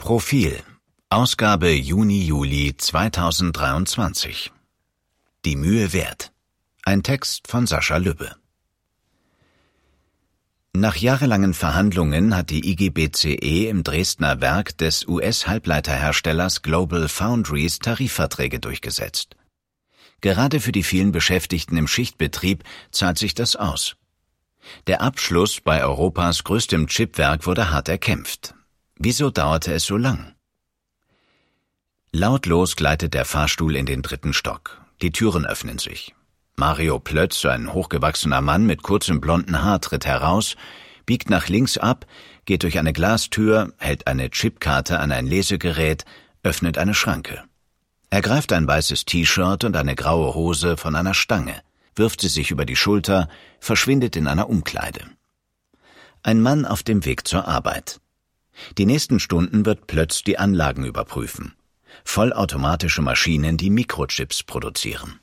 Profil. Ausgabe Juni-Juli 2023. Die Mühe wert. Ein Text von Sascha Lübbe. Nach jahrelangen Verhandlungen hat die IG BCE im Dresdner Werk des US-Halbleiterherstellers Global Foundries Tarifverträge durchgesetzt. Gerade für die vielen Beschäftigten im Schichtbetrieb zahlt sich das aus. Der Abschluss bei Europas größtem Chipwerk wurde hart erkämpft. Wieso dauerte es so lang? Lautlos gleitet der Fahrstuhl in den 3. Stock. Die Türen öffnen sich. Mario Plötz, ein hochgewachsener Mann mit kurzem blonden Haar, tritt heraus, biegt nach links ab, geht durch eine Glastür, hält eine Chipkarte an ein Lesegerät, öffnet eine Schranke. Er greift ein weißes T-Shirt und eine graue Hose von einer Stange, wirft sie sich über die Schulter, verschwindet in einer Umkleide. Ein Mann auf dem Weg zur Arbeit. Die nächsten Stunden wird Plötz die Anlagen überprüfen. Vollautomatische Maschinen, die Mikrochips produzieren.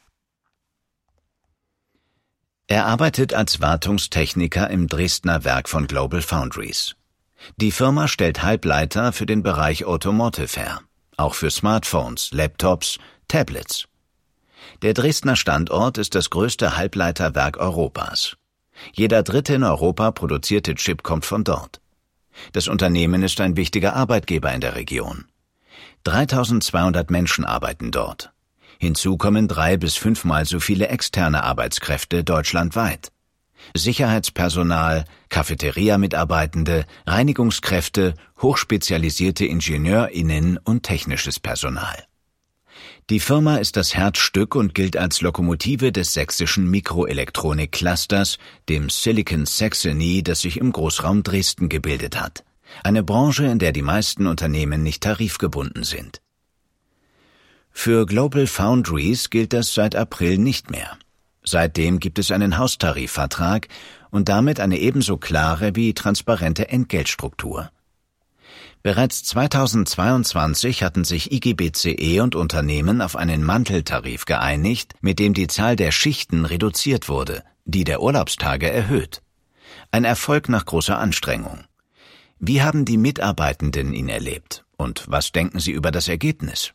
Er arbeitet als Wartungstechniker im Dresdner Werk von Global Foundries. Die Firma stellt Halbleiter für den Bereich Automotive her, auch für Smartphones, Laptops, Tablets. Der Dresdner Standort ist das größte Halbleiterwerk Europas. Jeder dritte in Europa produzierte Chip kommt von dort. Das Unternehmen ist ein wichtiger Arbeitgeber in der Region. 3200 Menschen arbeiten dort. Hinzu kommen 3- bis 5-mal so viele externe Arbeitskräfte deutschlandweit. Sicherheitspersonal, Cafeteria-Mitarbeitende, Reinigungskräfte, hochspezialisierte IngenieurInnen und technisches Personal. Die Firma ist das Herzstück und gilt als Lokomotive des sächsischen Mikroelektronik-Clusters, dem Silicon Saxony, das sich im Großraum Dresden gebildet hat. Eine Branche, in der die meisten Unternehmen nicht tarifgebunden sind. Für Global Foundries gilt das seit April nicht mehr. Seitdem gibt es einen Haustarifvertrag und damit eine ebenso klare wie transparente Entgeltstruktur. Bereits 2022 hatten sich IG BCE und Unternehmen auf einen Manteltarif geeinigt, mit dem die Zahl der Schichten reduziert wurde, die der Urlaubstage erhöht. Ein Erfolg nach großer Anstrengung. Wie haben die Mitarbeitenden ihn erlebt und was denken sie über das Ergebnis?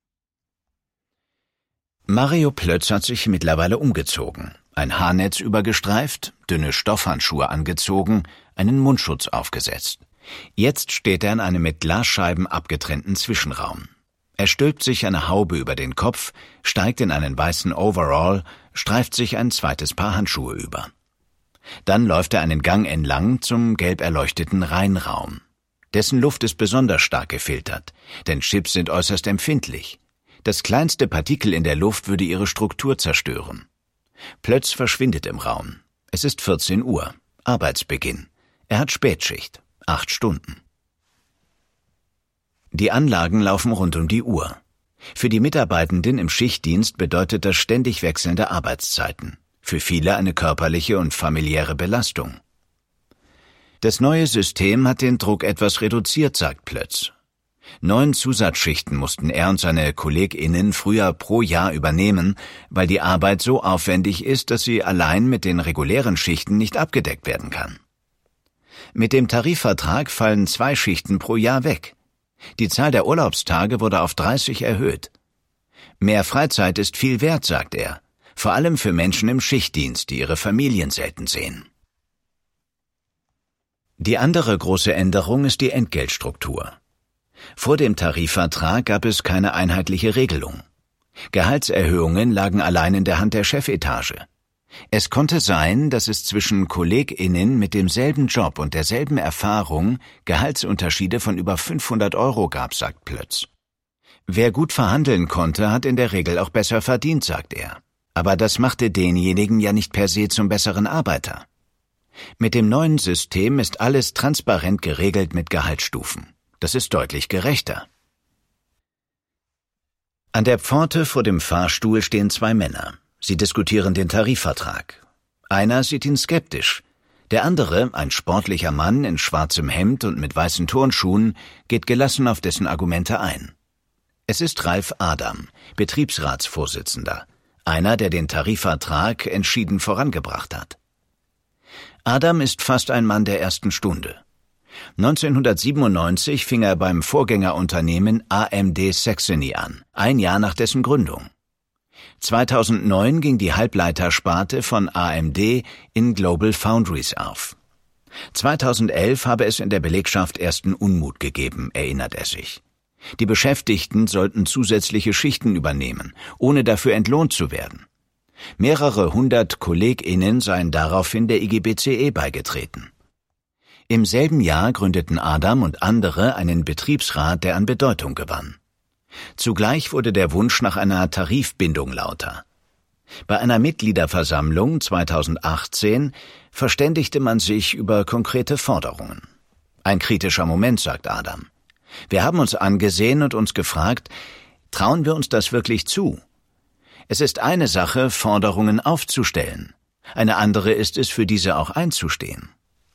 Mario Plötz hat sich mittlerweile umgezogen, ein Haarnetz übergestreift, dünne Stoffhandschuhe angezogen, einen Mundschutz aufgesetzt. Jetzt steht er in einem mit Glasscheiben abgetrennten Zwischenraum. Er stülpt sich eine Haube über den Kopf, steigt in einen weißen Overall, streift sich ein zweites Paar Handschuhe über. Dann läuft er einen Gang entlang zum gelb erleuchteten Reinraum. Dessen Luft ist besonders stark gefiltert, denn Chips sind äußerst empfindlich. Das kleinste Partikel in der Luft würde ihre Struktur zerstören. Plötz verschwindet im Raum. Es ist 14 Uhr, Arbeitsbeginn. Er hat Spätschicht, 8 Stunden. Die Anlagen laufen rund um die Uhr. Für die Mitarbeitenden im Schichtdienst bedeutet das ständig wechselnde Arbeitszeiten. Für viele eine körperliche und familiäre Belastung. Das neue System hat den Druck etwas reduziert, sagt Plötz. 9 Zusatzschichten mussten er und seine KollegInnen früher pro Jahr übernehmen, weil die Arbeit so aufwendig ist, dass sie allein mit den regulären Schichten nicht abgedeckt werden kann. Mit dem Tarifvertrag fallen 2 Schichten pro Jahr weg. Die Zahl der Urlaubstage wurde auf 30 erhöht. Mehr Freizeit ist viel wert, sagt er. Vor allem für Menschen im Schichtdienst, die ihre Familien selten sehen. Die andere große Änderung ist die Entgeltstruktur. Vor dem Tarifvertrag gab es keine einheitliche Regelung. Gehaltserhöhungen lagen allein in der Hand der Chefetage. Es konnte sein, dass es zwischen KollegInnen mit demselben Job und derselben Erfahrung Gehaltsunterschiede von über 500 € gab, sagt Plötz. Wer gut verhandeln konnte, hat in der Regel auch besser verdient, sagt er. Aber das machte denjenigen ja nicht per se zum besseren Arbeiter. Mit dem neuen System ist alles transparent geregelt mit Gehaltsstufen. Das ist deutlich gerechter. An der Pforte vor dem Fahrstuhl stehen 2 Männer. Sie diskutieren den Tarifvertrag. Einer sieht ihn skeptisch. Der andere, ein sportlicher Mann in schwarzem Hemd und mit weißen Turnschuhen, geht gelassen auf dessen Argumente ein. Es ist Ralf Adam, Betriebsratsvorsitzender. Einer, der den Tarifvertrag entschieden vorangebracht hat. Adam ist fast ein Mann der ersten Stunde. 1997 fing er beim Vorgängerunternehmen AMD Saxony an, ein Jahr nach dessen Gründung. 2009 ging die Halbleitersparte von AMD in Global Foundries auf. 2011 habe es in der Belegschaft ersten Unmut gegeben, erinnert er sich. Die Beschäftigten sollten zusätzliche Schichten übernehmen, ohne dafür entlohnt zu werden. Mehrere hundert KollegInnen seien daraufhin der IGBCE beigetreten. Im selben Jahr gründeten Adam und andere einen Betriebsrat, der an Bedeutung gewann. Zugleich wurde der Wunsch nach einer Tarifbindung lauter. Bei einer Mitgliederversammlung 2018 verständigte man sich über konkrete Forderungen. Ein kritischer Moment, sagt Adam. Wir haben uns angesehen und uns gefragt, trauen wir uns das wirklich zu? Es ist eine Sache, Forderungen aufzustellen. Eine andere ist es, für diese auch einzustehen.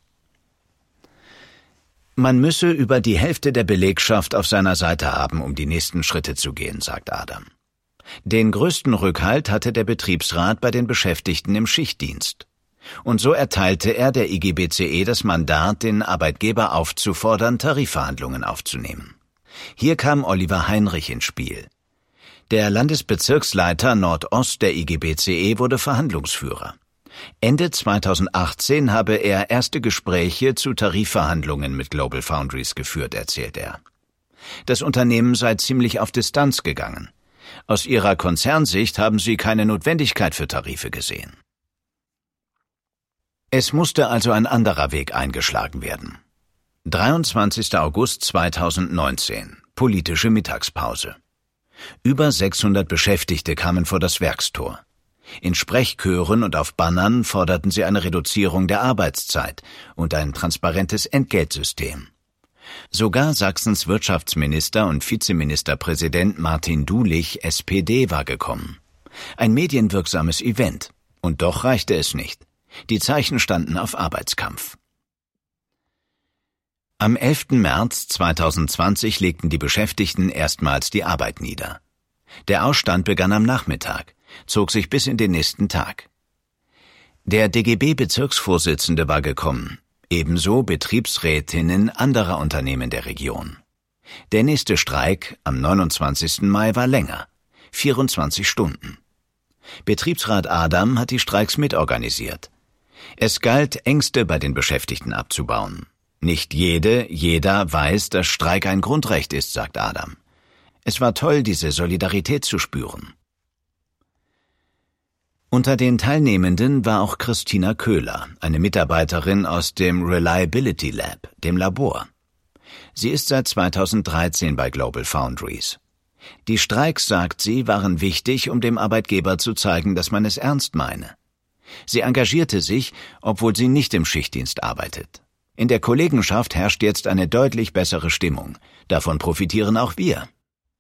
Man müsse über die Hälfte der Belegschaft auf seiner Seite haben, um die nächsten Schritte zu gehen, sagt Adam. Den größten Rückhalt hatte der Betriebsrat bei den Beschäftigten im Schichtdienst. Und so erteilte er der IGBCE das Mandat, den Arbeitgeber aufzufordern, Tarifverhandlungen aufzunehmen. Hier kam Oliver Heinrich ins Spiel. Der Landesbezirksleiter Nordost der IGBCE wurde Verhandlungsführer. Ende 2018 habe er erste Gespräche zu Tarifverhandlungen mit Global Foundries geführt, erzählt er. Das Unternehmen sei ziemlich auf Distanz gegangen. Aus ihrer Konzernsicht haben sie keine Notwendigkeit für Tarife gesehen. Es musste also ein anderer Weg eingeschlagen werden. 23. August 2019, politische Mittagspause. Über 600 Beschäftigte kamen vor das Werkstor. In Sprechchören und auf Bannern forderten sie eine Reduzierung der Arbeitszeit und ein transparentes Entgeltsystem. Sogar Sachsens Wirtschaftsminister und Vizeministerpräsident Martin Dulich, SPD, war gekommen. Ein medienwirksames Event. Und doch reichte es nicht. Die Zeichen standen auf Arbeitskampf. Am 11. März 2020 legten die Beschäftigten erstmals die Arbeit nieder. Der Ausstand begann am Nachmittag, zog sich bis in den nächsten Tag. Der DGB-Bezirksvorsitzende war gekommen, ebenso Betriebsrätinnen anderer Unternehmen der Region. Der nächste Streik am 29. Mai war länger, 24 Stunden. Betriebsrat Adam hat die Streiks mitorganisiert. Es galt, Ängste bei den Beschäftigten abzubauen. Nicht jeder weiß, dass Streik ein Grundrecht ist, sagt Adam. Es war toll, diese Solidarität zu spüren. Unter den Teilnehmenden war auch Christina Köhler, eine Mitarbeiterin aus dem Reliability Lab, dem Labor. Sie ist seit 2013 bei Global Foundries. Die Streiks, sagt sie, waren wichtig, um dem Arbeitgeber zu zeigen, dass man es ernst meine. Sie engagierte sich, obwohl sie nicht im Schichtdienst arbeitet. In der Kollegenschaft herrscht jetzt eine deutlich bessere Stimmung. Davon profitieren auch wir.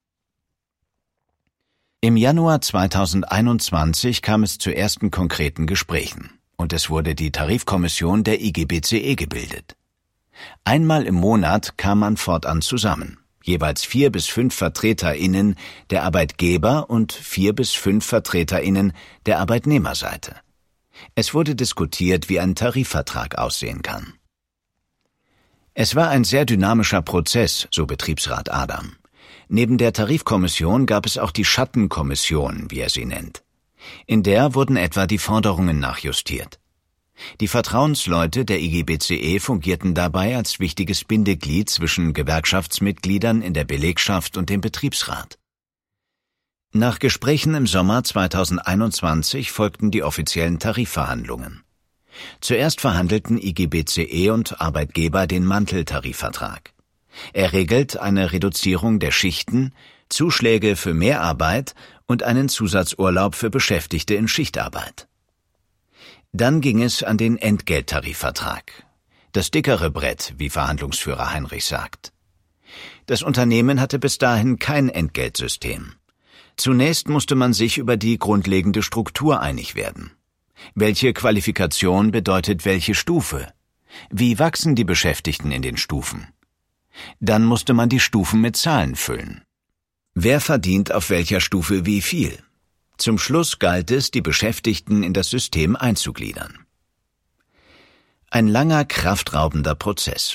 Im Januar 2021 kam es zu ersten konkreten Gesprächen und es wurde die Tarifkommission der IGBCE gebildet. Einmal im Monat kam man fortan zusammen, jeweils 4 bis 5 VertreterInnen der Arbeitgeber und 4 bis 5 VertreterInnen der Arbeitnehmerseite. Es wurde diskutiert, wie ein Tarifvertrag aussehen kann. Es war ein sehr dynamischer Prozess, so Betriebsrat Adam. Neben der Tarifkommission gab es auch die Schattenkommission, wie er sie nennt. In der wurden etwa die Forderungen nachjustiert. Die Vertrauensleute der IGBCE fungierten dabei als wichtiges Bindeglied zwischen Gewerkschaftsmitgliedern in der Belegschaft und dem Betriebsrat. Nach Gesprächen im Sommer 2021 folgten die offiziellen Tarifverhandlungen. Zuerst verhandelten IGBCE und Arbeitgeber den Manteltarifvertrag. Er regelt eine Reduzierung der Schichten, Zuschläge für Mehrarbeit und einen Zusatzurlaub für Beschäftigte in Schichtarbeit. Dann ging es an den Entgelttarifvertrag. Das dickere Brett, wie Verhandlungsführer Heinrich sagt. Das Unternehmen hatte bis dahin kein Entgeltsystem. Zunächst musste man sich über die grundlegende Struktur einig werden. Welche Qualifikation bedeutet welche Stufe? Wie wachsen die Beschäftigten in den Stufen? Dann musste man die Stufen mit Zahlen füllen. Wer verdient auf welcher Stufe wie viel? Zum Schluss galt es, die Beschäftigten in das System einzugliedern. Ein langer, kraftraubender Prozess.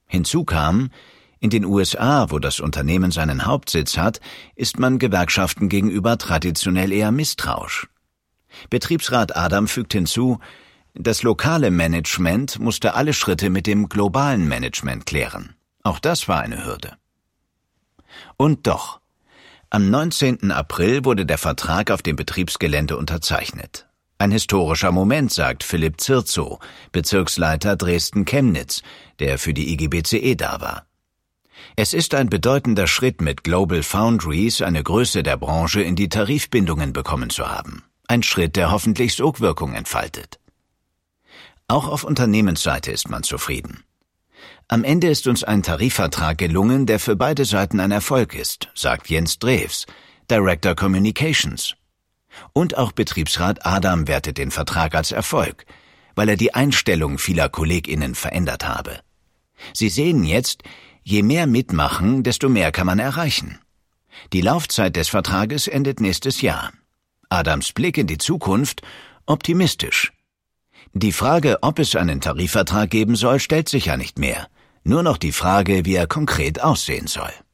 Hinzu kam, in den USA, wo das Unternehmen seinen Hauptsitz hat, ist man Gewerkschaften gegenüber traditionell eher misstrauisch. Betriebsrat Adam fügt hinzu, das lokale Management musste alle Schritte mit dem globalen Management klären. Auch das war eine Hürde. Und doch, am 19. April wurde der Vertrag auf dem Betriebsgelände unterzeichnet. Ein historischer Moment, sagt Philipp Zirzow, Bezirksleiter Dresden-Chemnitz, der für die IGBCE da war. Es ist ein bedeutender Schritt, mit Global Foundries eine Größe der Branche in die Tarifbindungen bekommen zu haben. Ein Schritt, der hoffentlich Sogwirkung entfaltet. Auch auf Unternehmensseite ist man zufrieden. Am Ende ist uns ein Tarifvertrag gelungen, der für beide Seiten ein Erfolg ist, sagt Jens Drews, Director Communications. Und auch Betriebsrat Adam wertet den Vertrag als Erfolg, weil er die Einstellung vieler KollegInnen verändert habe. Sie sehen jetzt, je mehr mitmachen, desto mehr kann man erreichen. Die Laufzeit des Vertrages endet nächstes Jahr. Adams Blick in die Zukunft optimistisch. Die Frage, ob es einen Tarifvertrag geben soll, stellt sich ja nicht mehr. Nur noch die Frage, wie er konkret aussehen soll.